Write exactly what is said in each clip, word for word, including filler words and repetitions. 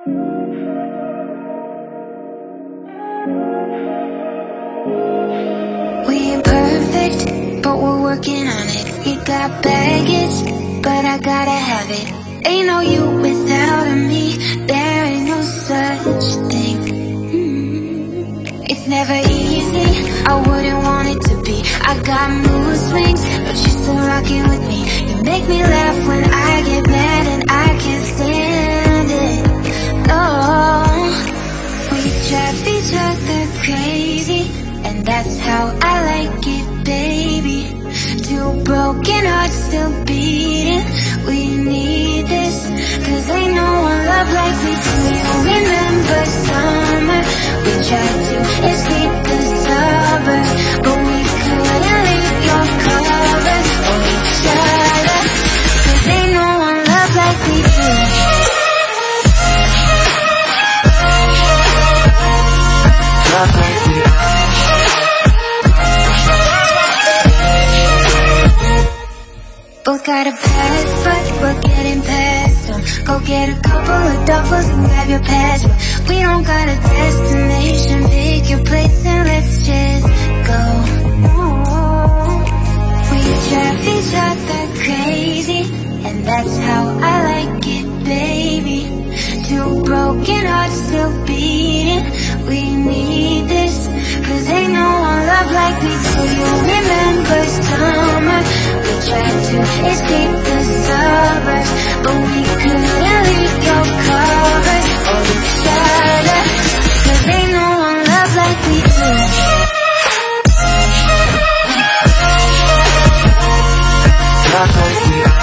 We ain't perfect, but we're working on it. You got baggage, but I gotta have it. Ain't no you without a me, there ain't no such thing. mm. It's never easy, I wouldn't want it to be. I got mood swings, but you're still rocking with me. You make me laugh when I get mad and I can't stand it. Oh, we drive each other crazy, and that's how I like it, baby. Two broken hearts still beating. We need this, cause ain't no one love like we do. You remember summer, we tried to escape the suburbs, but we couldn't leave your covers on each other, cause ain't no one love like we do. Love like we do. Both got a past, but we're getting past them. Go get a couple of duffels and grab your passport. We don't got a destination, pick your place and let's just go. We drive each other crazy, and that's how I like it, baby. Two broken hearts still beating. We need this, cause ain't no one love like we do. You remember summer, we tried to escape the suburbs, but we couldn't leave your covers on each other, cause ain't no one love like we do. Love like we do.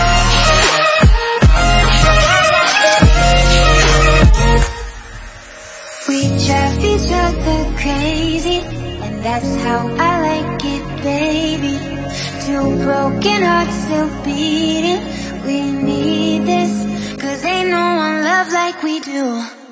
We drive each other crazy, and that's how I like it, baby. Two broken hearts still beating. We need this, cause ain't no one love like we do.